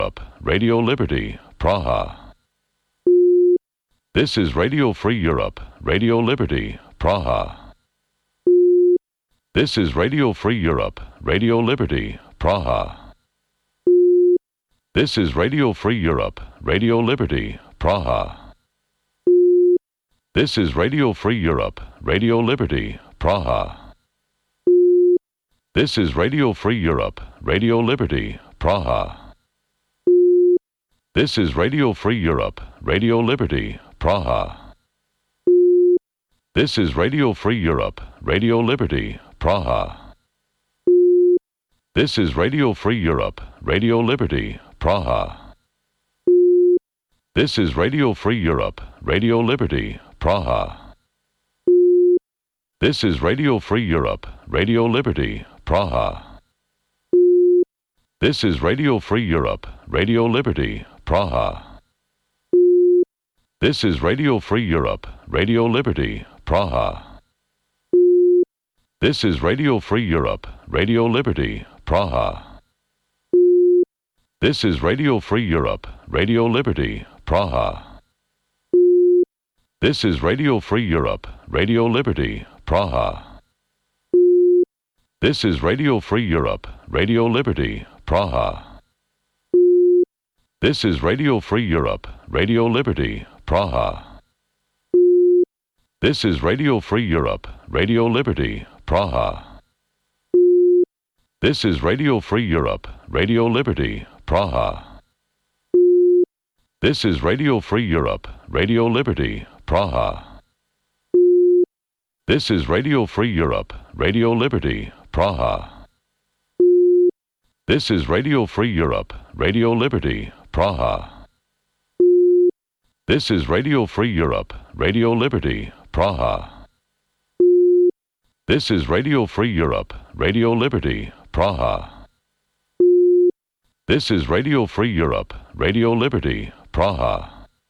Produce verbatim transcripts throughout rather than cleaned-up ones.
Radio Liberty, Praha. This is Radio Free Europe, Radio Liberty, Praha. This is Radio Free Europe, Radio Liberty, Praha. This is Radio Free Europe, Radio Liberty, Praha. This is Radio Free Europe, Radio Liberty, Praha. This is Radio Free Europe, Radio Liberty, Praha. This is Radio Free Europe, Radio Liberty, Praha. This is Radio Free Europe, Radio Liberty, Praha. This is Radio Free Europe, Radio Liberty, Praha. This is Radio Free Europe, Radio Liberty, Praha. This is Radio Free Europe, Radio Liberty, Praha. This is Radio Free Europe, Radio Liberty, Praha. This is Radio Free Europe, Radio Liberty, Praha. This is Radio Free Europe, Radio Liberty, Praha. This is Radio Free Europe, Radio Liberty, Praha. This is Radio Free Europe, Radio Liberty, Praha. This is Radio Free Europe, Radio Liberty, Praha. This is Radio Free Europe, Radio Liberty, Praha. This is Radio Free Europe, Radio Liberty, Praha. This is Radio Free Europe, Radio Liberty, Praha. This is Radio Free Europe, Radio Liberty, Praha. This is Radio Free Europe, Radio Liberty, Praha. This is Radio Free Europe, Radio Liberty, Praha. This is Radio Free Europe, Radio Liberty, Praha. This is Radio Free Europe, Radio Liberty, Praha. This is Radio Free Europe, Radio Liberty, Praha.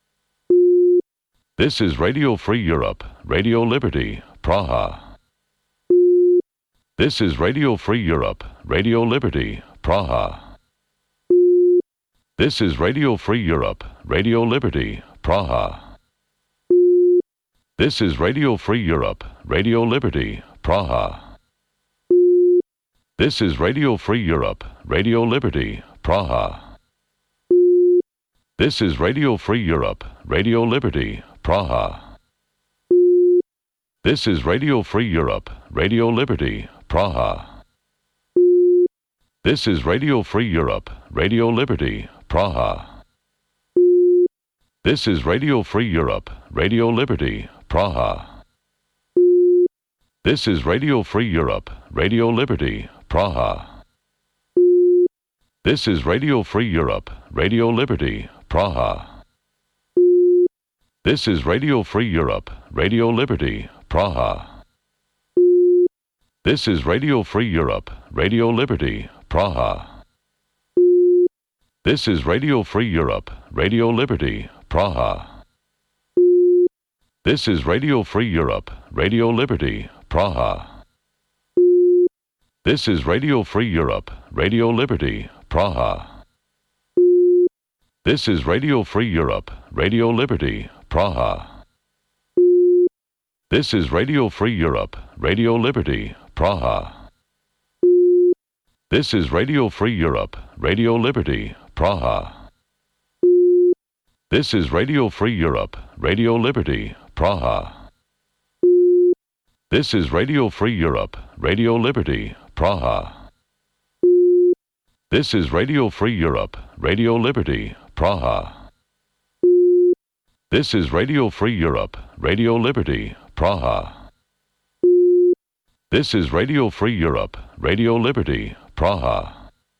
This is Radio Free Europe, Radio Liberty, Praha. This is Radio Free Europe, Radio Liberty, Praha. This is Radio Free Europe, Radio Liberty, Praha. This is Radio Free Europe, Radio Liberty, Praha. This is Radio Free Europe, Radio Liberty, Praha. This is Radio Free Europe, Radio Liberty, Praha. This is Radio Free Europe, Radio Liberty, Praha. This is Radio Free Europe, Radio Liberty, Praha. This is Radio Free Europe, Radio Liberty, Praha. This is Radio Free Europe, Radio Liberty, Praha. This is Radio Free Europe, Radio Liberty, Praha. This is Radio Free Europe, Radio Liberty, Praha. This is Radio Free Europe, Radio Liberty, Praha. This is Radio Free Europe, Radio Liberty, Praha. This is Radio Free Europe, Radio Liberty, Praha. This is Radio Free Europe, Radio Liberty, Praha. This is Radio Free Europe, Radio Liberty, Praha. This is Radio Free Europe, Radio Liberty, Praha. This is Radio Free Europe, Radio Liberty, Praha. This is Radio Free Europe, Radio Liberty, Praha. This is Radio Free Europe, Radio Liberty, Praha. This is Radio Free Europe, Radio Liberty, Praha. This is Radio Free Europe, Radio Liberty, Praha. This is Radio Free Europe, Radio Liberty, Praha.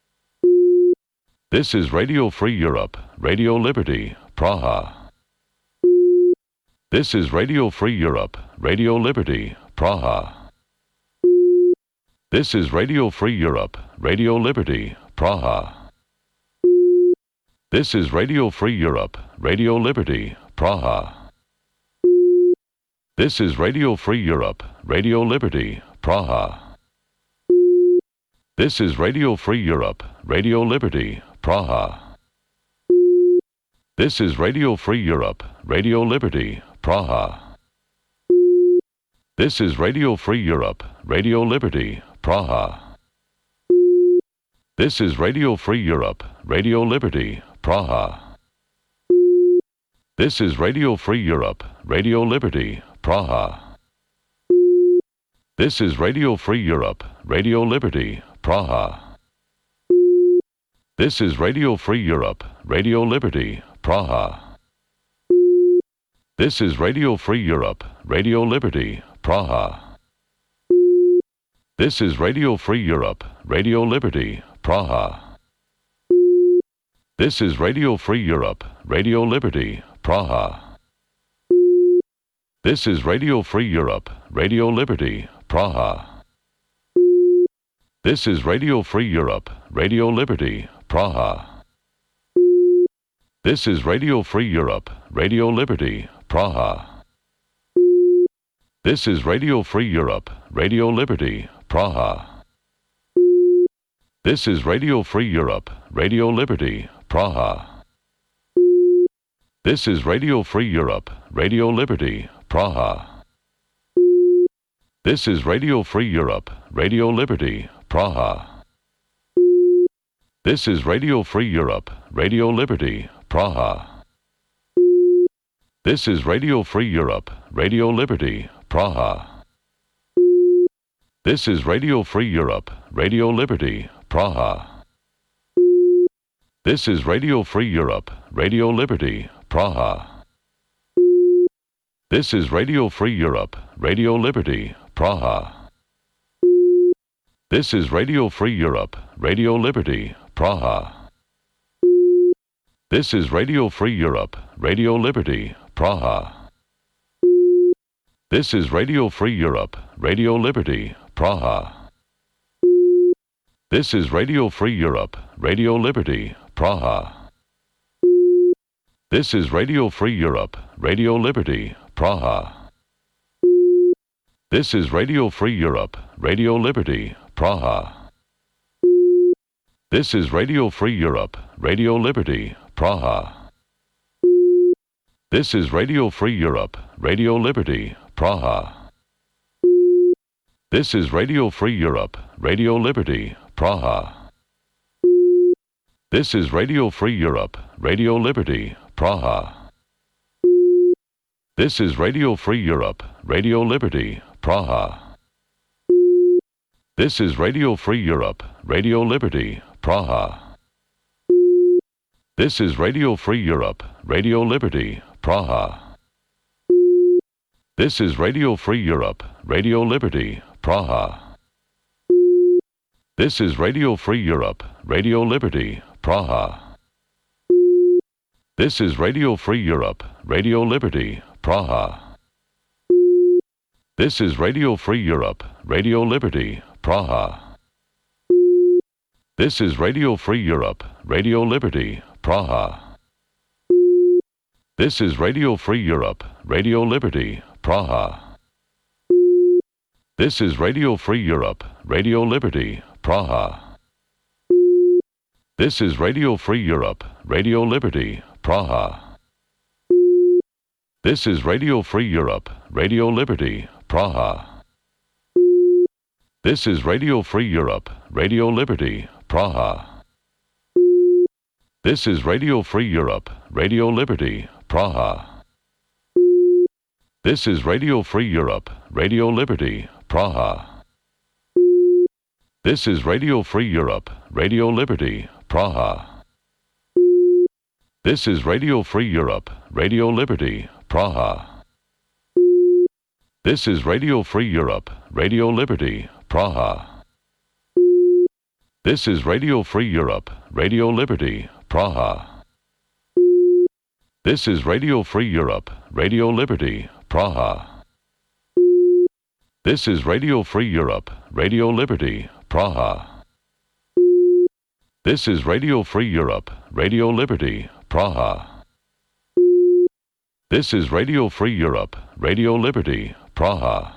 This is Radio Free Europe, Radio Liberty, Praha. This is Radio Free Europe, Radio Liberty, Praha. This is Radio Free Europe, Radio Liberty, Praha. This is Radio Free Europe, Radio Liberty, Praha. This is Radio Free Europe, Radio Liberty, Praha. This is Radio Free Europe, Radio Liberty, Praha. This is Radio Free Europe, Radio Liberty, Praha. This is Radio Free Europe, Radio Liberty, Praha. This is Radio Free Europe, Radio Liberty, Praha. This is Radio Free Europe, Radio Liberty, Praha. This is Radio Free Europe, Radio Liberty, Praha. This is Radio Free Europe, Radio Liberty, Praha. This is Radio Free Europe, Radio Liberty, Praha. This is Radio Free Europe, Radio Liberty, Praha. This is Radio Free Europe, Radio Liberty, Praha. This is Radio Free Europe, Radio Liberty, Praha. This is Radio Free Europe, Radio Liberty, Praha. This is Radio Free Europe, Radio Liberty, Praha. This is Radio Free Europe, Radio Liberty, Praha. This is Radio Free Europe, Radio Liberty, Praha. This is Radio Free Europe, Radio Liberty, Praha. This is Radio Free Europe, Radio Liberty, Praha. This is Radio Free Europe, Radio Liberty, Praha. This is Radio Free Europe, Radio Liberty, Praha. This is Radio Free Europe, Radio Liberty, Praha. This is Radio Free Europe, Radio Liberty, Praha. This is Radio Free Europe, Radio Liberty, Praha. This is Radio Free Europe, Radio Liberty, Praha. This is Radio Free Europe, Radio Liberty, Praha. This is Radio Free Europe, Radio Liberty, Praha. This is Radio Free Europe, Radio Liberty, Praha. This is Radio Free Europe, Radio Liberty, Praha. This is Radio Free Europe, Radio Liberty, Praha. This is Radio Free Europe, Radio Liberty, Praha. This is Radio Free Europe, Radio Liberty, Praha. This is Radio Free Europe, Radio Liberty, Praha. This is Radio Free Europe, Radio Liberty, Praha. This is Radio Free Europe, Radio Liberty, Praha. This is Radio Free Europe, Radio Liberty, Praha. This is Radio Free Europe, Radio Liberty, Praha. This is Radio Free Europe, Radio Liberty, Praha. This is Radio Free Europe, Radio Liberty, Praha. This is Radio Free Europe, Radio Liberty, Praha. This is Radio Free Europe, Radio Liberty, Praha. This is Radio Free Europe, Radio Liberty, Praha. This is Radio Free Europe, Radio Liberty, Praha. This is Radio Free Europe, Radio Liberty, Praha. This is Radio Free Europe, Radio Liberty, Praha. This is Radio Free Europe, Radio Liberty, Praha. This is Radio Free Europe, Radio Liberty, Praha. This is Radio Free Europe, Radio Liberty, Praha. This is Radio Free Europe, Radio Liberty, Praha. This is Radio Free Europe, Radio Liberty, Praha. This is Radio Free Europe, Radio Liberty, Praha. This is Radio Free Europe, Radio Liberty, Praha. This is Radio Free Europe, Radio Liberty, Praha. This is Radio Free Europe, Radio Liberty, Praha. This is Radio Free Europe, Radio Liberty, Praha. This is Radio Free Europe, Radio Liberty, Praha. This is Radio Free Europe, Radio Liberty, Praha.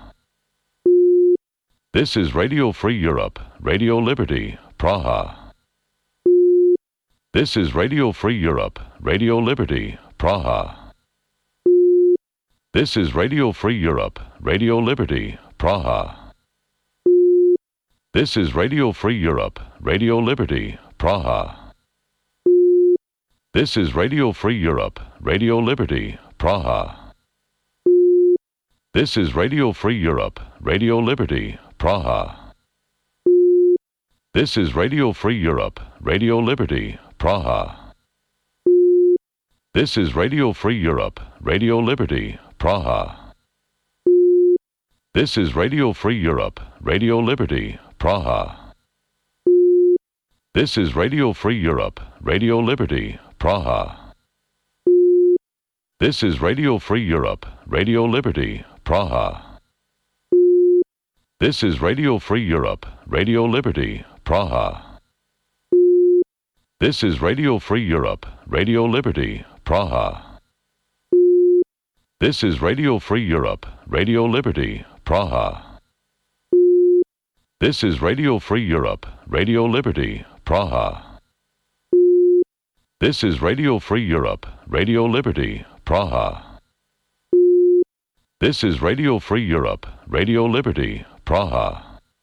This is Radio Free Europe, Radio Liberty, Praha. This is Radio Free Europe, Radio Liberty, Praha. This is Radio Free Europe, Radio Liberty, Praha. This is Radio Free Europe, Radio Liberty, Praha. This is Radio Free Europe, Radio Liberty, Praha. This is Radio Free Europe, Radio Liberty, Praha. This is Radio Free Europe, Radio Liberty, Praha. This is Radio Free Europe, Radio Liberty, Praha. This is Radio Free Europe, Radio Liberty, Praha. This is Radio Free Europe, Radio Liberty, Praha. This is Radio Free Europe, Radio Liberty, Praha. This is Radio Free Europe, Radio Liberty, Praha. This is Radio Free Europe, Radio Liberty, Praha. This is Radio Free Europe, Radio Liberty, Praha. This is Radio Free Europe, Radio Liberty, Praha. This is Radio Free Europe, Radio Liberty, Praha. This is Radio Free Europe, Radio Liberty, Praha.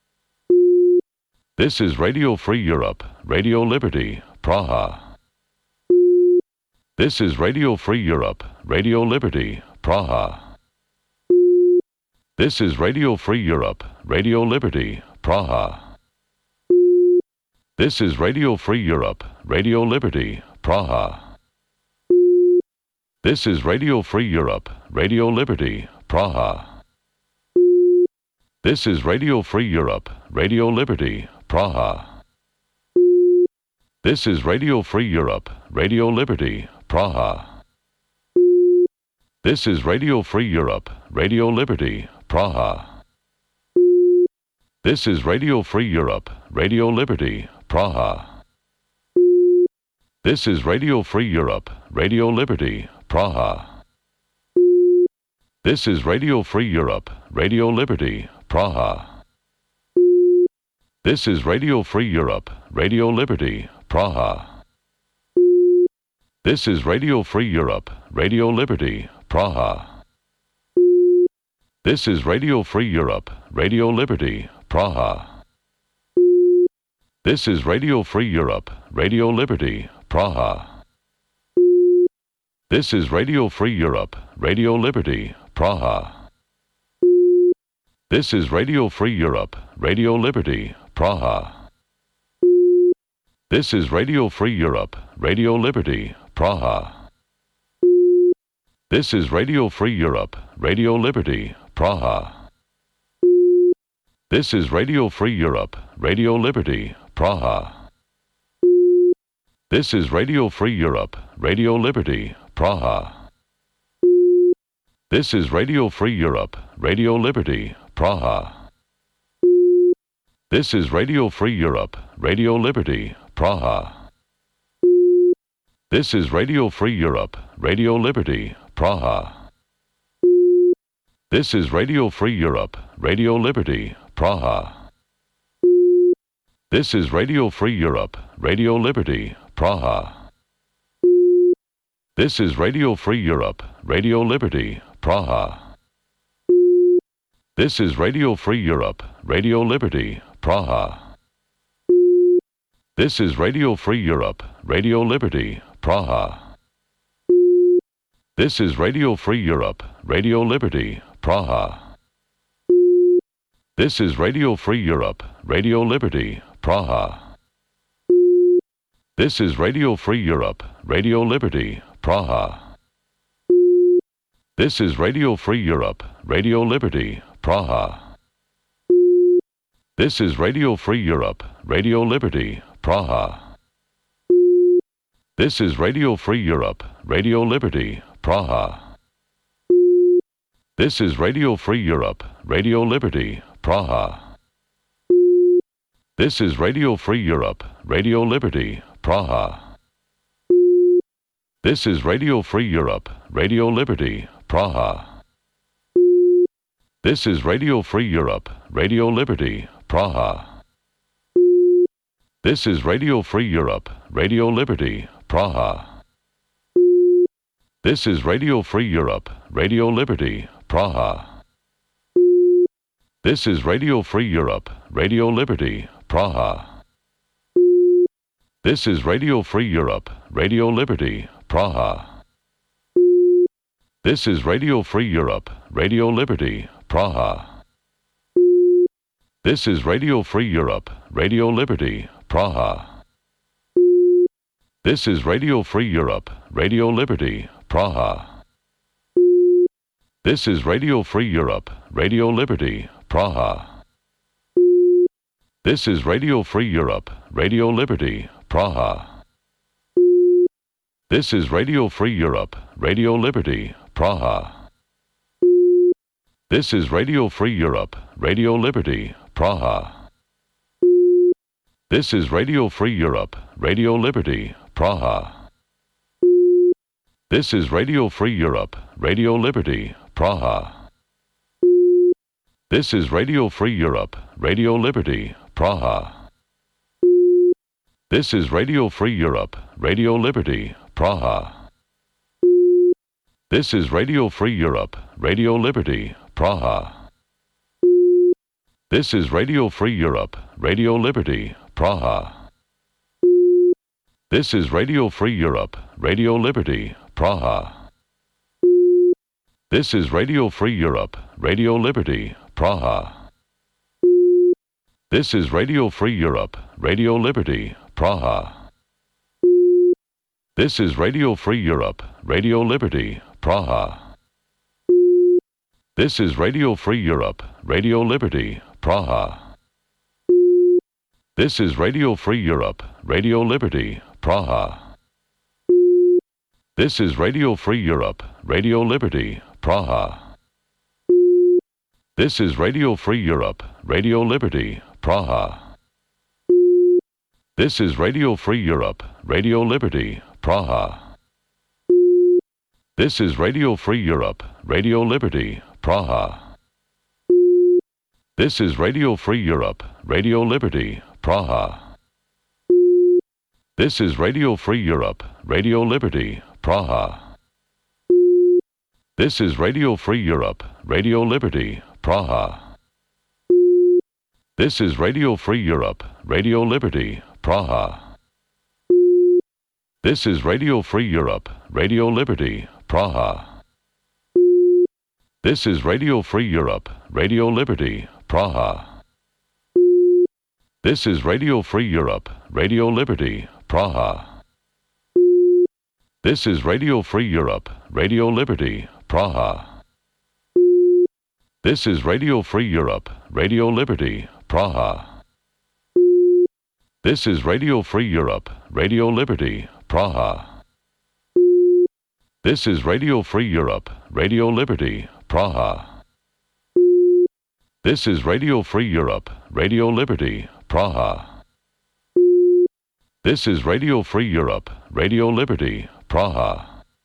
This is Radio Free Europe, Radio Liberty, Praha. This is Radio Free Europe, Radio Liberty, Praha. This is Radio Free Europe, Radio Liberty, Praha. This is Radio Free Europe, Radio Liberty, Praha. This is Radio Free Europe, Radio Liberty, Praha. This is Radio Free Europe, Radio Liberty, Praha. This is Radio Free Europe, Radio Liberty, Praha. This is Radio Free Europe, Radio Liberty, Praha. This is Radio Free Europe, Radio Liberty, Praha. This is Radio Free Europe, Radio Liberty, Praha. This is Radio Free Europe, Radio Liberty, Praha. This is Radio Free Europe, Radio Liberty, Praha. This is Radio Free Europe, Radio Liberty, Praha. This is Radio Free Europe, Radio Liberty, Praha. This is Radio Free Europe, Radio Liberty, Praha. This is Radio Free Europe, Radio Liberty, Praha. This is Radio Free Europe, Radio Liberty, Praha. This is Radio Free Europe, Radio Liberty, Praha. This is Radio Free Europe, Radio Liberty, Praha. This is Radio Free Europe, Radio Liberty, Praha. This is Radio Free Europe, Radio Liberty, Praha. This is Radio Free Europe, Radio Liberty, Praha. This is Radio Free Europe, Radio Liberty, Praha. This is Radio Free Europe, Radio Liberty, Praha. This is Radio Free Europe, Radio Liberty, Praha. This is Radio Free Europe, Radio Liberty, Praha. This is Radio Free Europe, Radio Liberty, Praha. This is Radio Free Europe, Radio Liberty, Praha. This is Radio Free Europe, Radio Liberty, Praha. This is Radio Free Europe, Radio Liberty, Praha. This is Radio Free Europe, Radio Liberty, Praha. This is Radio Free Europe, Radio Liberty, Praha. This is Radio Free Europe, Radio Liberty, Praha. This is Radio Free Europe, Radio Liberty, Praha. This is Radio Free Europe, Radio Liberty, Praha. This is Radio Free Europe, Radio Liberty, Praha. This is Radio Free Europe, Radio Liberty, Praha. This is Radio Free Europe, Radio Liberty, Praha. This is Radio Free Europe, Radio Liberty, Praha. This is Radio Free Europe, Radio Liberty, Praha. This is Radio Free Europe, Radio Liberty, Praha. This is Radio Free Europe, Radio Liberty, Praha. This is Radio Free Europe, Radio Liberty, Praha. This is Radio Free Europe, Radio Liberty, Praha. This is Radio Free Europe, Radio Liberty, Praha. This is Radio Free Europe, Radio Liberty, Praha. This is Radio Free Europe, Radio Liberty, Praha. This is Radio Free Europe, Radio Liberty, Praha. This is Radio Free Europe, Radio Liberty, Praha. This is Radio Free Europe, Radio Liberty, Praha. This is Radio Free Europe, Radio Liberty, Praha. This is Radio Free Europe, Radio Liberty, Praha. This is Radio Free Europe, Radio Liberty, Praha. This is Radio Free Europe, Radio Liberty, Praha. This is Radio Free Europe, Radio Liberty, Praha. This is Radio Free Europe, Radio Liberty, Praha. This is Radio Free Europe, Radio Liberty, Praha. This is Radio Free Europe, Radio Liberty, Praha. This is Radio Free Europe, Radio Liberty, Praha. This is Radio Free Europe, Radio Liberty, Praha. This is Radio Free Europe, Radio Liberty, Praha. This is Radio Free Europe, Radio Liberty, Praha. This is Radio Free Europe, Radio Liberty, Praha. This is Radio Free Europe, Radio Liberty, Praha. This is Radio Free Europe, Radio Liberty, Praha. This is Radio Free Europe, Radio Liberty, Praha. This is Radio Free Europe, Radio Liberty, Praha. This is Radio Free Europe, Radio Liberty, Praha. This is Radio Free Europe, Radio Liberty, Praha. This is Radio Free Europe, Radio Liberty, Praha. This is Radio Free Europe, Radio Liberty, Praha. This is Radio Free Europe, Radio Liberty, Praha. This is Radio Free Europe, Radio Liberty, Praha. This is Radio Free Europe, Radio Liberty, Praha. This is Radio Free Europe, Radio Liberty, Praha. This is Radio Free Europe, Radio Liberty, Praha. This is Radio Free Europe, Radio Liberty, Praha. This is Radio Free Europe, Radio Liberty, Praha. This is Radio Free Europe, Radio Liberty, Praha.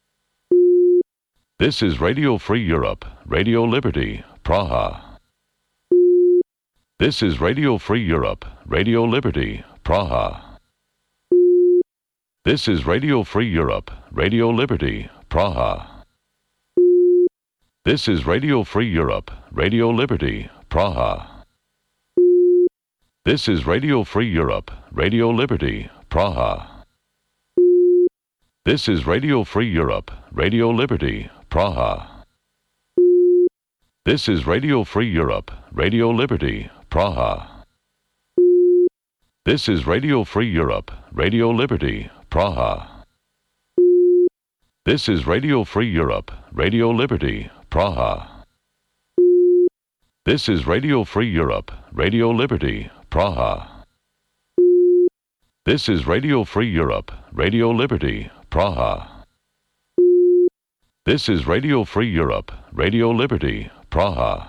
This is Radio Free Europe, Radio Liberty, Praha. This is Radio Free Europe, Radio Liberty, Praha. This is Radio Free Europe, Radio Liberty, Praha. This is Radio Free Europe, Radio Liberty, Praha. This is Radio Free Europe, Radio Liberty, Praha. This is Radio Free Europe, Radio Liberty, Praha. This is Radio Free Europe, Radio Liberty, Praha. This is Radio Free Europe, Radio Liberty, Praha. This is Radio Free Europe, Radio Liberty, Praha. This is Radio Free Europe, Radio Liberty, Praha. This is Radio Free Europe, Radio Liberty, Praha. This is Radio Free Europe, Radio Liberty, Praha.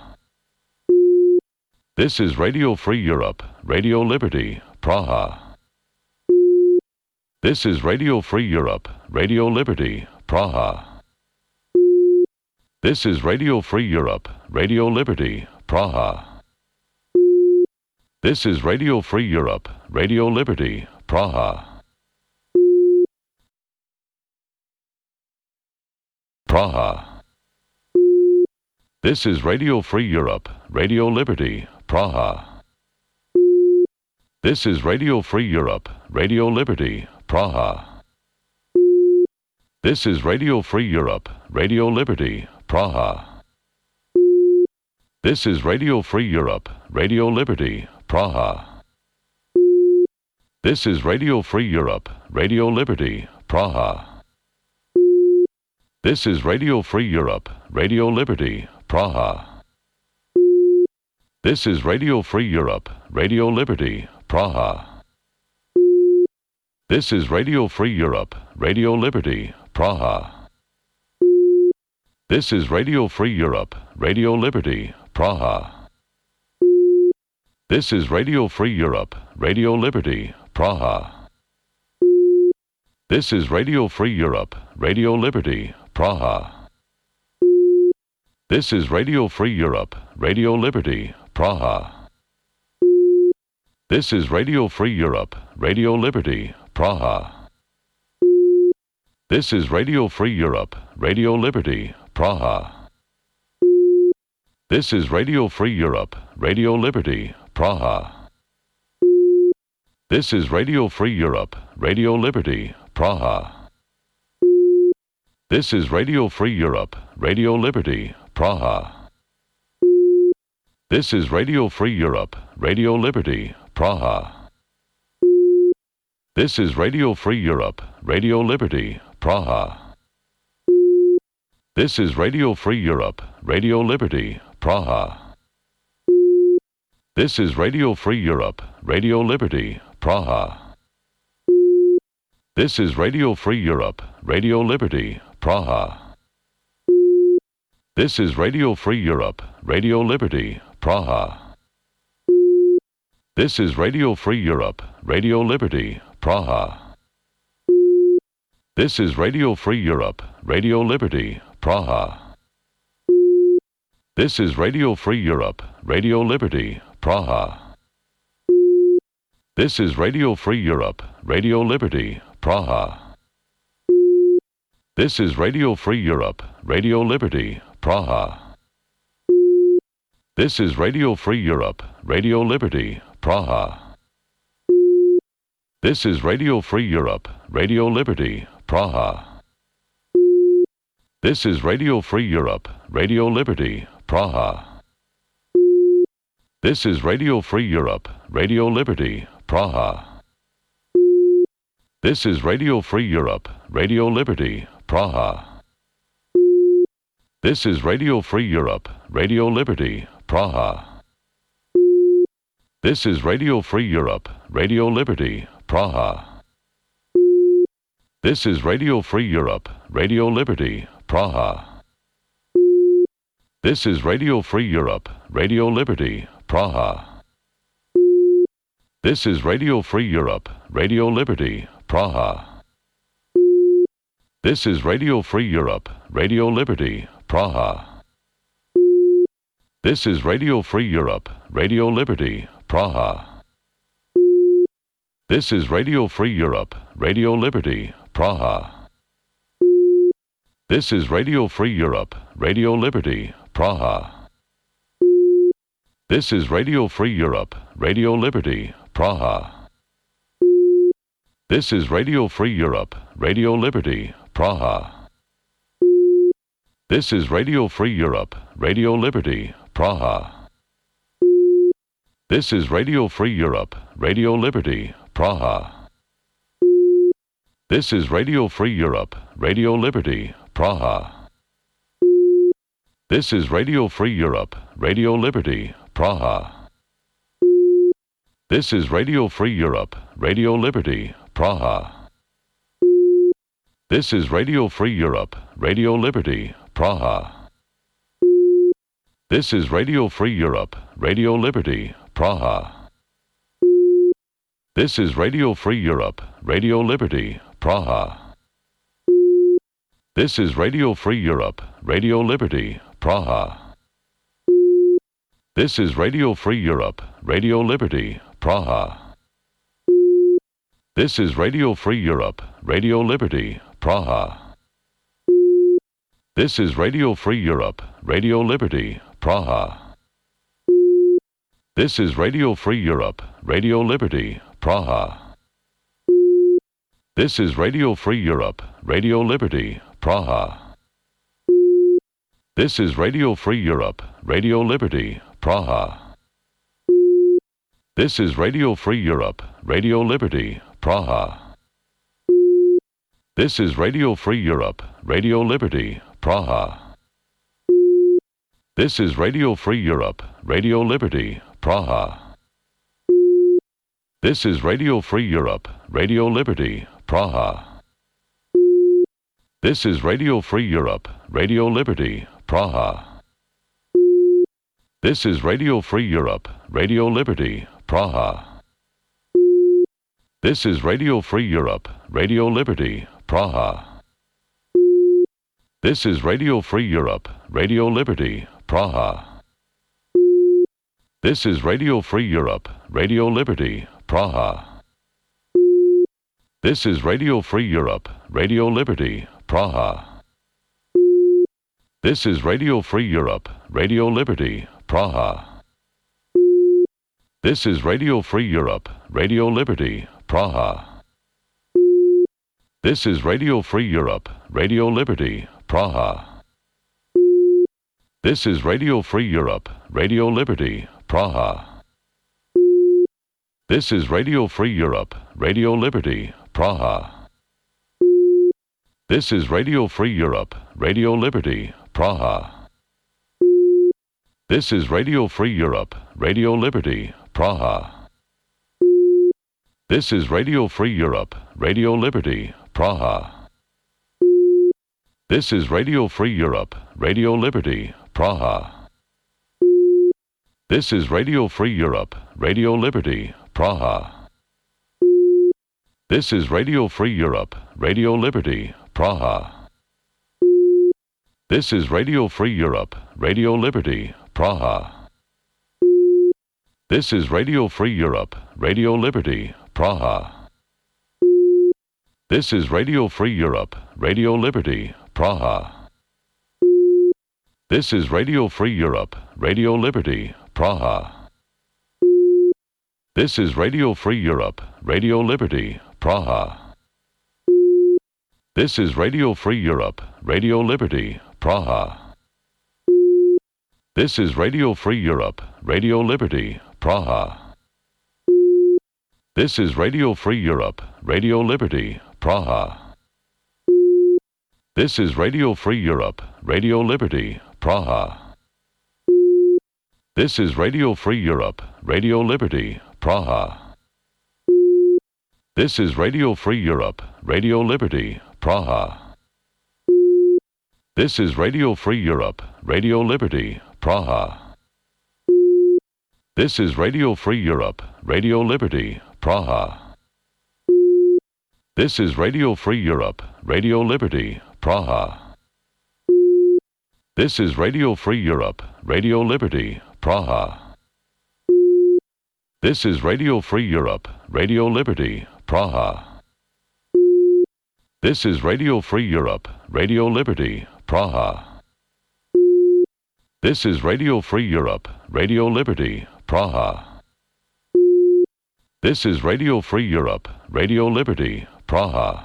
This is Radio Free Europe, Radio Liberty, Praha. This is Radio Free Europe, Radio Liberty, Praha. This is Radio Free Europe, Radio Liberty, Praha. This is Radio Free Europe, Radio Liberty, Praha. Praha. This is Radio Free Europe, Radio Liberty, Praha. This is Radio Free Europe, Radio Liberty, Praha. This is Radio Free Europe, Radio Liberty, Praha. This is Radio Free Europe, Radio Liberty, Praha. This is Radio Free Europe, Radio Liberty, Praha. This is Radio Free Europe, Radio Liberty, Praha. This is Radio Free Europe, Radio Liberty, Praha. This is Radio Free Europe, Radio Liberty, Praha. This is Radio Free Europe, Radio Liberty, Praha. This is Radio Free Europe, Radio Liberty, Praha. This is Radio Free Europe, Radio Liberty, Praha. This is Radio Free Europe, Radio Liberty, Praha. This is Radio Free Europe, Radio Liberty, Praha. This is Radio Free Europe, Radio Liberty, Praha. This is Radio Free Europe, Radio Liberty, Praha. This is Radio Free Europe, Radio Liberty, Praha. This is Radio Free Europe, Radio Liberty, Praha. This is Radio Free Europe, Radio Liberty, Praha. This is Radio Free Europe, Radio Liberty, Praha. This is Radio Free Europe, Radio Liberty, Praha. This is Radio Free Europe, Radio Liberty, Praha. This is Radio Free Europe, Radio Liberty, Praha. This is Radio Free Europe, Radio Liberty, Praha. This is Radio Free Europe, Radio Liberty, Praha. This is Radio Free Europe, Radio Liberty, Praha. This is Radio Free Europe, Radio Liberty, Praha. This is Radio Free Europe, Radio Liberty, Praha. This is Radio Free Europe, Radio Liberty, Praha. This is Radio Free Europe, Radio Liberty, Praha. This is Radio Free Europe, Radio Liberty, Praha. This is Radio Free Europe, Radio Liberty, Praha. This is Radio Free Europe, Radio Liberty, Praha. This is Radio Free Europe, Radio Liberty, Praha. This is Radio Free Europe, Radio Liberty, Praha. This is Radio Free Europe, Radio Liberty, Praha. This is Radio Free Europe, Radio Liberty, Praha. This is Radio Free Europe, Radio Liberty, Praha. This is Radio Free Europe, Radio Liberty, Praha. This is Radio Free Europe, Radio Liberty, Praha. This is Radio Free Europe, Radio Liberty, Praha. This is Radio Free Europe, Radio Liberty, Praha. This is Radio Free Europe, Radio Liberty, Praha. This is Radio Free Europe, Radio Liberty, Praha. This is Radio Free Europe, Radio Liberty, Praha. This is Radio Free Europe, Radio Liberty, Praha. This is Radio Free Europe, Radio Liberty, Praha. This is Radio Free Europe, Radio Liberty, Praha. This is Radio Free Europe, Radio Liberty, Praha. This is Radio Free Europe, Radio Liberty, Praha. This is Radio Free Europe, Radio Liberty, Praha. This is Radio Free Europe, Radio Liberty, Praha. This is Radio Free Europe, Radio Liberty, Praha. This is Radio Free Europe, Radio Liberty, Praha. This is Radio Free Europe, Radio Liberty, Praha. This is Radio Free Europe, Radio Liberty, Praha. This is Radio Free Europe, Radio Liberty, Praha. This is Radio Free Europe, Radio Liberty, Praha. This is Radio Free Europe, Radio Liberty, Praha. This is Radio Free Europe, Radio Liberty, Praha. This is Radio Free Europe, Radio Liberty, Praha. This is Radio Free Europe, Radio Liberty, Praha. This is Radio Free Europe, Radio Liberty, Praha. This is Radio Free Europe, Radio Liberty, Praha. This is Radio Free Europe, Radio Liberty, Praha. This is Radio Free Europe, Radio Liberty, Praha. This is Radio Free Europe, Radio Liberty, Praha. This is Radio Free Europe, Radio Liberty, Praha. This is Radio Free Europe, Radio Liberty, Praha. This is Radio Free Europe, Radio Liberty, Praha. This is Radio Free Europe, Radio Liberty, Praha. This is Radio Free Europe, Radio Liberty, Praha. This is Radio Free Europe, Radio Liberty, Praha. This is Radio Free Europe, Radio Liberty, Praha. This is Radio Free Europe, Radio Liberty, Praha. This is Radio Free Europe, Radio Liberty, Praha. This is Radio Free Europe, Radio Liberty, Praha. This is Radio Free Europe, Radio Liberty, Praha. This is Radio Free Europe, Radio Liberty, Praha. This is Radio Free Europe, Radio Liberty, Praha. This is Radio Free Europe, Radio Liberty, Praha. This is Radio Free Europe, Radio Liberty, Praha. This is Radio Free Europe, Radio Liberty, Praha. This is Radio Free Europe, Radio Liberty, Praha. This is Radio Free Europe, Radio Liberty, Praha. This is Radio Free Europe, Radio Liberty, Praha. This is Radio Free Europe, Radio Liberty, Praha. This is Radio Free Europe, Radio Liberty, Praha. This is Radio Free Europe, Radio Liberty, Praha. This is Radio Free Europe, Radio Liberty, Praha. This is Radio Free Europe, Radio Liberty, Praha. This is Radio Free Europe, Radio Liberty, Praha. This is Radio Free Europe, Radio Liberty, Praha. This is Radio Free Europe, Radio Liberty, Praha. This is Radio Free Europe, Radio Liberty, Praha. This is Radio Free Europe, Radio Liberty, Praha. This is Radio Free Europe, Radio Liberty, Praha. This is Radio Free Europe, Radio Liberty, Praha. This is Radio Free Europe, Radio Liberty, Praha. This is Radio Free Europe, Radio Liberty, Praha.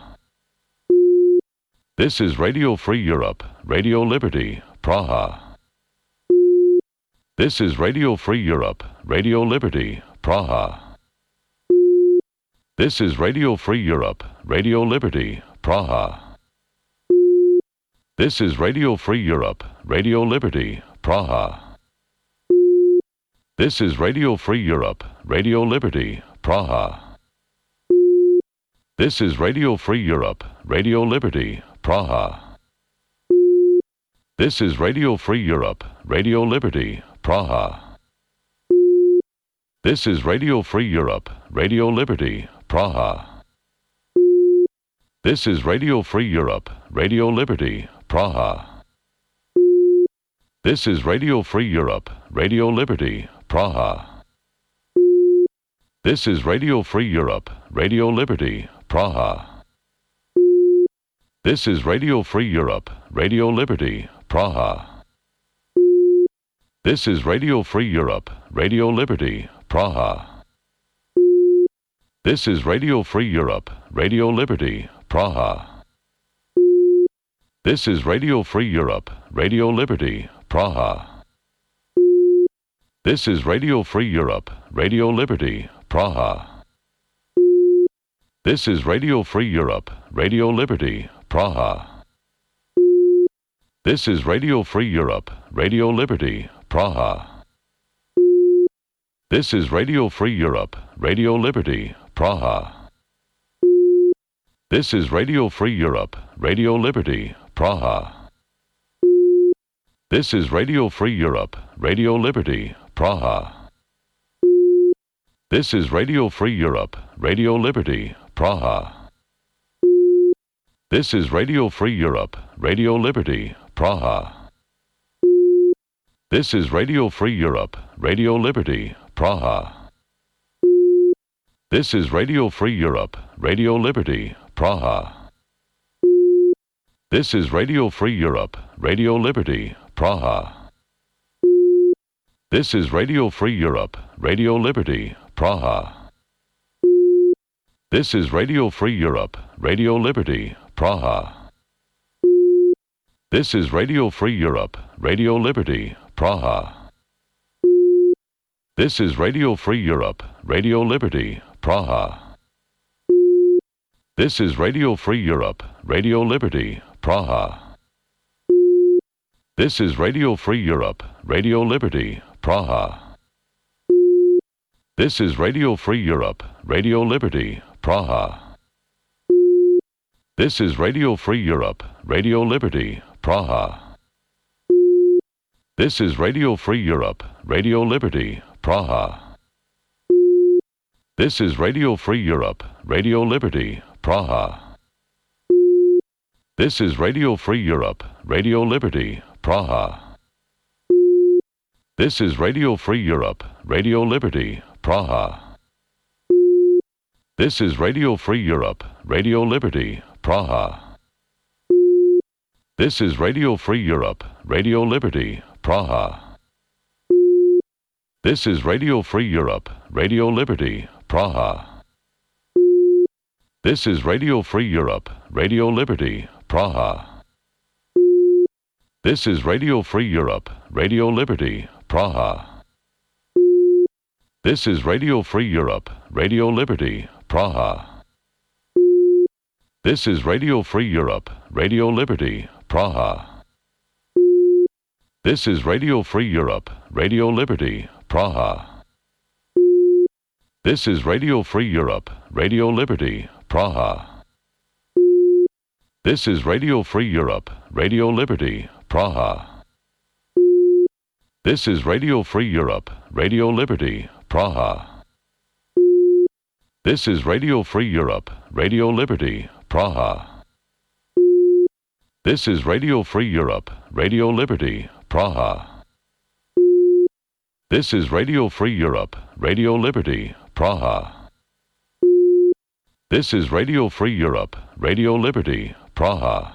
This is Radio Free Europe, Radio Liberty, Praha. This is Radio Free Europe, Radio Liberty, Praha. This is Radio Free Europe, Radio Liberty, Praha. This is Radio Free Europe, Radio Liberty, Praha. This is Radio Free Europe, Radio Liberty, Praha. This is Radio Free Europe, Radio Liberty, Praha. This is Radio Free Europe, Radio Liberty, Praha. This is Radio Free Europe, Radio Liberty, Praha. This is Radio Free Europe, Radio Liberty, Praha. This is Radio Free Europe, Radio Liberty, Praha. This is Radio Free Europe, Radio Liberty, Praha. This is Radio Free Europe, Radio Liberty, Praha. This is Radio Free Europe, Radio Liberty, Praha. This is Radio Free Europe, Radio Liberty, Praha. This is Radio Free Europe, Radio Liberty, Praha. This is Radio Free Europe, Radio Liberty, Praha. This is Radio Free Europe, Radio Liberty, Praha. This is Radio Free Europe, Radio Liberty, Praha. This is Radio Free Europe, Radio Liberty, Praha. This is Radio Free Europe, Radio Liberty, Praha. This is Radio Free Europe, Radio Liberty, Praha. This is Radio Free Europe, Radio Liberty, Praha. This is Radio Free Europe, Radio Liberty, Praha. This is Radio Free Europe, Radio Liberty, Praha. This is Radio Free Europe, Radio Liberty, Praha. This is Radio Free Europe, Radio Liberty, Praha. This is Radio Free Europe, Radio Liberty, Praha. This is Radio Free Europe, Radio Liberty, Praha. This is Radio Free Europe, Radio Liberty, Praha. This is Radio Free Europe, Radio Liberty, Praha. This is Radio Free Europe, Radio Liberty, Praha. This is Radio Free Europe, Radio Liberty, Praha. This is Radio Free Europe, Radio Liberty, Praha. This is Radio Free Europe, Radio Liberty, Praha. This is Radio Free Europe, Radio Liberty, Praha. This is Radio Free Europe, Radio Liberty, Praha. This is Radio Free Europe, Radio Liberty, Praha. This is Radio Free Europe, Radio Liberty, Praha. This is Radio Free Europe, Radio Liberty, Praha. This is Radio Free Europe, Radio Liberty, Praha. This is Radio Free Europe, Radio Liberty, Praha. This is Radio Free Europe, Radio Liberty, Praha. This is Radio Free Europe, Radio Liberty, Praha. This is Radio Free Europe, Radio Liberty, Praha. This is Radio Free Europe, Radio Liberty, Praha. This is Radio Free Europe, Radio Liberty, Praha. This is Radio Free Europe, Radio Liberty, Praha. This is Radio Free Europe, Radio Liberty, Praha. This is Radio Free Europe, Radio Liberty, Praha. This is Radio Free Europe, Radio Liberty, Praha. This is Radio Free Europe, Radio Liberty, Praha. This is Radio Free Europe, Radio Liberty, Praha. This is Radio Free Europe, Radio Liberty, Praha.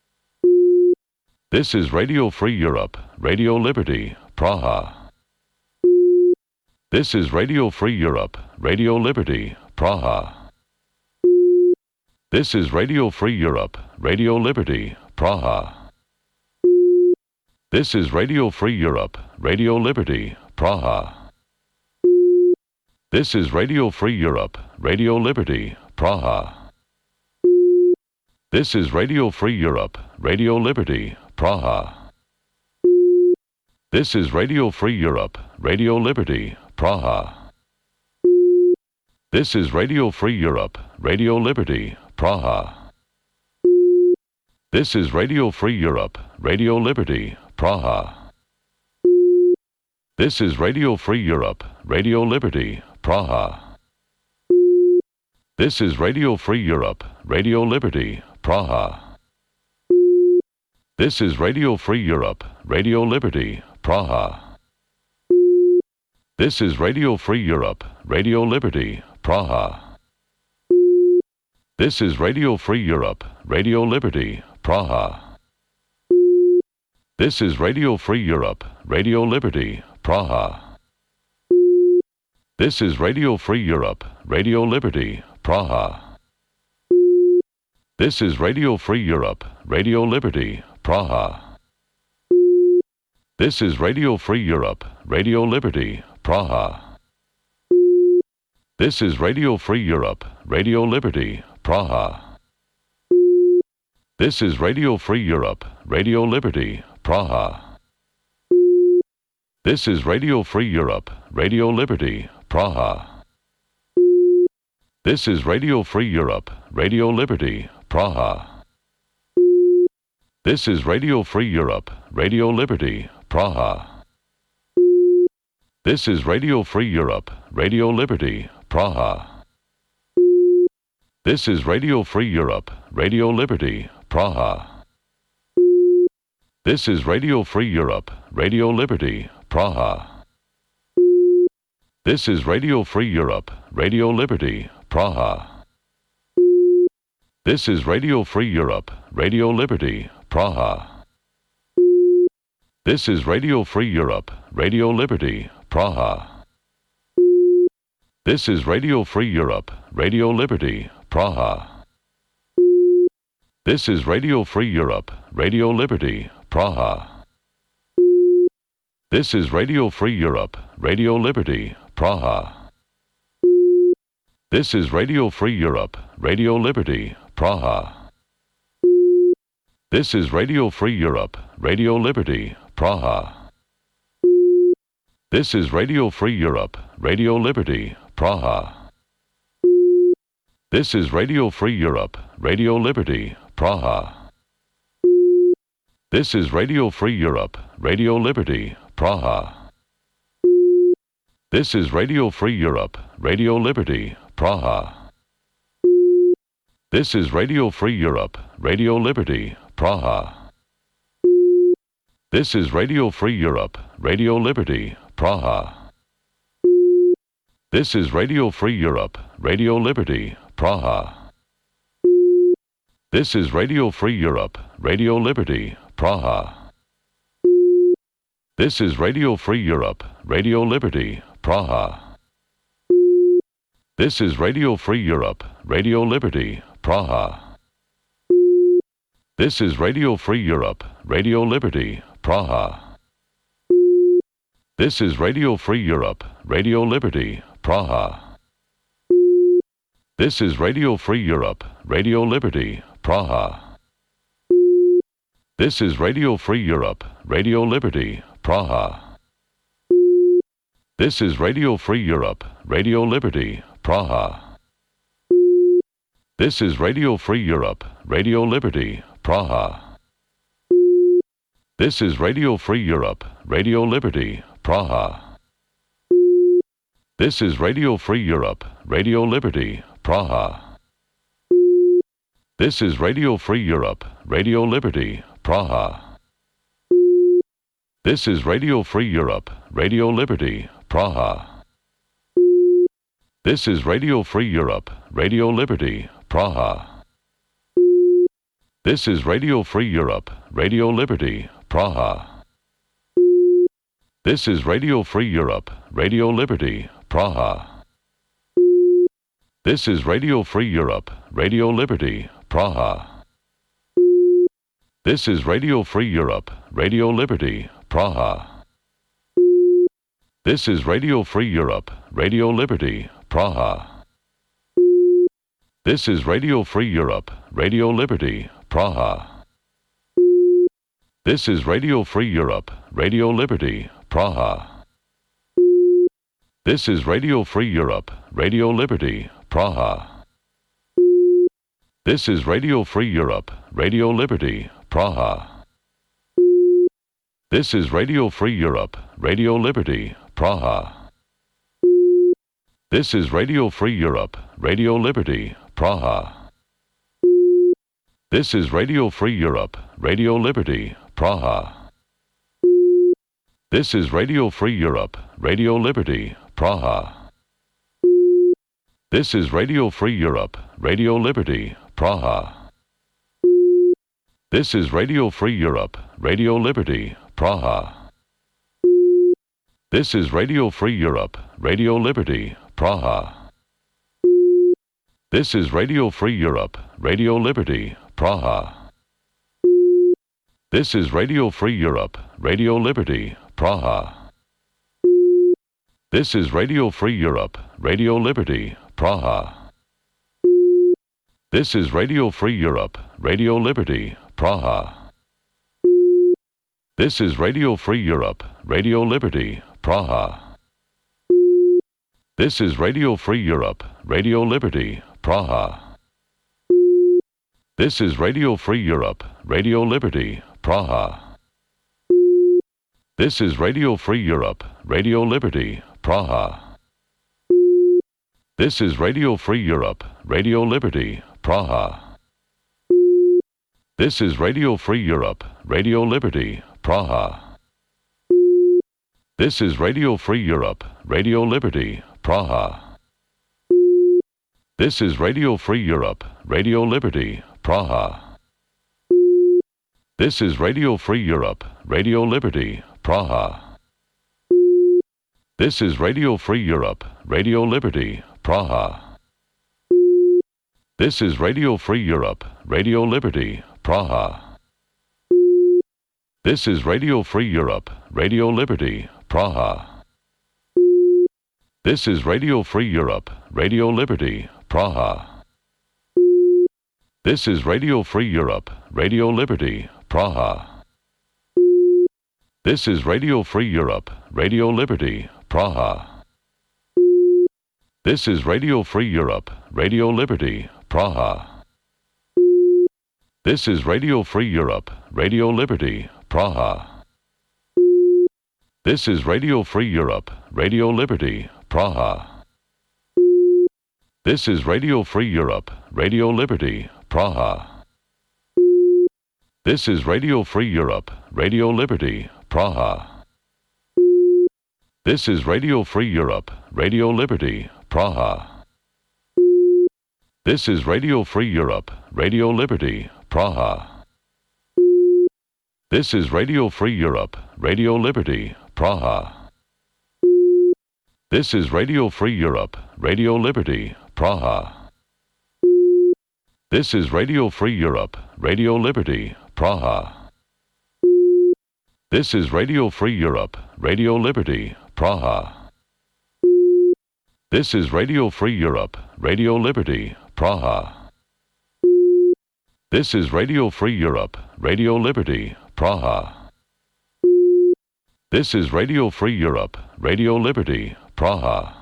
This is Radio Free Europe, Radio Liberty, Praha. This is Radio Free Europe, Radio Liberty, Praha. This is Radio Free Europe, Radio Liberty, Praha. This is Radio Free Europe, Radio Liberty, Praha. This is Radio Free Europe, Radio Liberty, Praha. This is Radio Free Europe, Radio Liberty, Praha. This is Radio Free Europe, Radio Liberty, Praha. This is Radio Free Europe, Radio Liberty, Praha. This is Radio Free Europe, Radio Liberty, Praha. This is Radio Free Europe, Radio Liberty, Praha. This is Radio Free Europe, Radio Liberty, Praha. This is Radio Free Europe, Radio Liberty, Praha. This is Radio Free Europe, Radio Liberty, Praha. This is Radio Free Europe, Radio Liberty, Praha. This is Radio Free Europe, Radio Liberty, Praha. This is Radio Free Europe, Radio Liberty, Praha. This is Radio Free Europe, Radio Liberty, Praha. This is Radio Free Europe, Radio Liberty, Praha. This is Radio Free Europe, Radio Liberty, Praha. This is Radio Free Europe, Radio Liberty, Praha. This is Radio Free Europe, Radio Liberty, Praha. This is Radio Free Europe, Radio Liberty, Praha. This is Radio Free Europe, Radio Liberty, Praha. This is Radio Free Europe, Radio Liberty, Praha. This is Radio Free Europe, Radio Liberty, Praha. This is Radio Free Europe, Radio Liberty, Praha. This is Radio Free Europe, Radio Liberty, Praha. This is Radio Free Europe, Radio Liberty, Praha. This is Radio Free Europe, Radio Liberty, Praha. This is Radio Free Europe, Radio Liberty, Praha. This is Radio Free Europe, Radio Liberty, Praha. This is Radio Free Europe, Radio Liberty, Praha. This is Radio Free Europe, Radio Liberty, Praha. This is Radio Free Europe, Radio Liberty, Praha. This is Radio Free Europe, Radio Liberty, Praha. This is Radio Free Europe, Radio Liberty, Praha. This is Radio Free Europe, Radio Liberty, Praha. This is Radio Free Europe, Radio Liberty, Praha. This is Radio Free Europe, Radio Liberty, Praha. This is Radio Free Europe, Radio Liberty, Praha. This is Radio Free Europe, Radio Liberty, Praha. This is Radio Free Europe, Radio Liberty, Praha. This is Radio Free Europe, Radio Liberty, Praha. This is Radio Free Europe, Radio Liberty, Praha. This is Radio Free Europe, Radio Liberty, Praha. This is Radio Free Europe, Radio Liberty, Praha. This is Radio Free Europe, Radio Liberty, Praha. This is Radio Free Europe, Radio Liberty, Praha. This is Radio Free Europe, Radio Liberty, Praha. This is Radio Free Europe, Radio Liberty, Praha. This is Radio Free Europe, Radio Liberty, Praha. This is Radio Free Europe, Radio Liberty, Praha. This is Radio Free Europe, Radio Liberty, Praha. This is Radio Free Europe, Radio Liberty, Praha. This is Radio Free Europe, Radio Liberty, Praha. This is Radio Free Europe, Radio Liberty, Praha. This is Radio Free Europe, Radio Liberty, Praha. This is Radio Free Europe, Radio Liberty, Praha. This is Radio Free Europe, Radio Liberty, Praha. This is Radio Free Europe, Radio Liberty, Praha. This is Radio Free Europe, Radio Liberty, Praha. This is Radio Free Europe, Radio Liberty, Praha. This is Radio Free Europe, Radio Liberty, Praha. This is Radio Free Europe, Radio Liberty, Praha. This is Radio Free Europe, Radio Liberty, Praha. This is Radio Free Europe, Radio Liberty, Praha. This is Radio Free Europe, Radio Liberty, Praha. This is Radio Free Europe, Radio Liberty, Praha. This is Radio Free Europe, Radio Liberty, Praha. This is Radio Free Europe, Radio Liberty, Praha. This is Radio Free Europe, Radio Liberty, Praha. This is Radio Free Europe, Radio Liberty, Praha. This is Radio Free Europe, Radio Liberty, Praha. This is Radio Free Europe, Radio Liberty, Praha. This is Radio Free Europe, Radio Liberty, Praha. This is Radio Free Europe, Radio Liberty, Praha. This is Radio Free Europe, Radio Liberty, Praha. This is Radio Free Europe, Radio Liberty, Praha. This is Radio Free Europe, Radio Liberty, Praha. This is Radio Free Europe, Radio Liberty, Praha. This is Radio Free Europe, Radio Liberty, Praha. This is Radio Free Europe, Radio Liberty, Praha. This is Radio Free Europe, Radio Liberty, Praha. This is Radio Free Europe, Radio Liberty, Praha. This is Radio Free Europe, Radio Liberty, Praha. This is Radio Free Europe, Radio Liberty, Praha. This is Radio Free Europe, Radio Liberty, Praha. This is Radio Free Europe, Radio Liberty, Praha. This is Radio Free Europe, Radio Liberty, Praha. This is Radio Free Europe, Radio Liberty, Praha. This is Radio Free Europe, Radio Liberty, Praha. This is Radio Free Europe, Radio Liberty, Praha. This is Radio Free Europe, Radio Liberty, Praha. This is Radio Free Europe, Radio Liberty, Praha. This is Radio Free Europe, Radio Liberty, Praha. This is Radio Free Europe, Radio Liberty, Praha. This is Radio Free Europe, Radio Liberty, Praha. This is Radio Free Europe, Radio Liberty, Praha. This is Radio Free Europe, Radio Liberty, Praha. This is Radio Free Europe, Radio Liberty, Praha. This is Radio Free Europe, Radio Liberty, Praha. This is Radio Free Europe, Radio Liberty, Praha. This is Radio Free Europe, Radio Liberty, Praha. This is Radio Free Europe, Radio Liberty, Praha.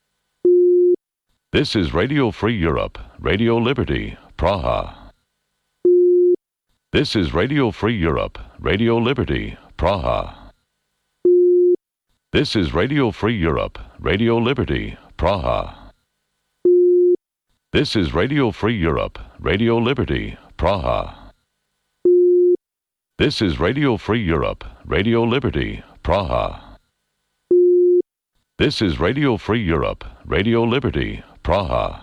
This is Radio Free Europe, Radio Liberty, Praha. This is Radio Free Europe, Radio Liberty, Praha. This is Radio Free Europe, Radio Liberty, Praha. This is Radio Free Europe, Radio Liberty, Praha. This is Radio Free Europe, Radio Liberty, Praha. This is Radio Free Europe, Radio Liberty, Praha.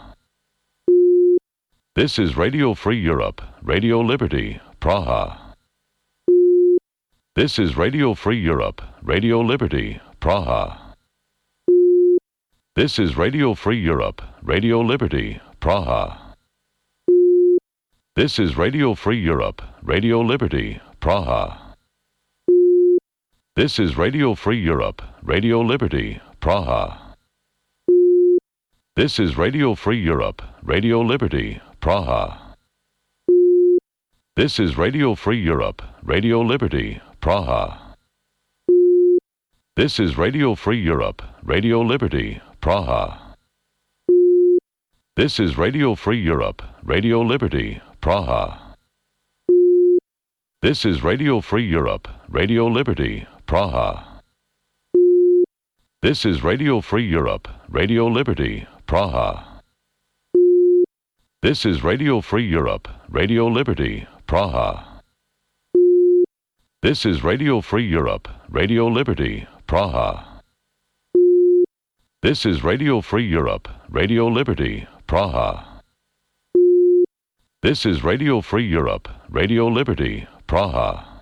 This is Radio Free Europe, Radio Liberty, Praha. This is Radio Free Europe, Radio Liberty, Praha. This is Radio Free Europe, Radio Liberty, Praha. This is Radio Free Europe, Radio Liberty, Praha. This is Radio Free Europe, Radio Liberty, Praha. This is Radio Free Europe, Radio Liberty, Praha. This is Radio Free Europe, Radio Liberty, Praha. This is Radio Free Europe, Radio Liberty, Praha. This is Radio Free Europe, Radio Liberty, Praha. This is Radio Free Europe, Radio Liberty, Praha. This is Radio Free Europe, Radio Liberty, Praha. This is Radio Free Europe, Radio Liberty, Praha. This is Radio Free Europe, Radio Liberty, Praha. This is Radio Free Europe, Radio Liberty, Praha. This is Radio Free Europe, Radio Liberty, Praha.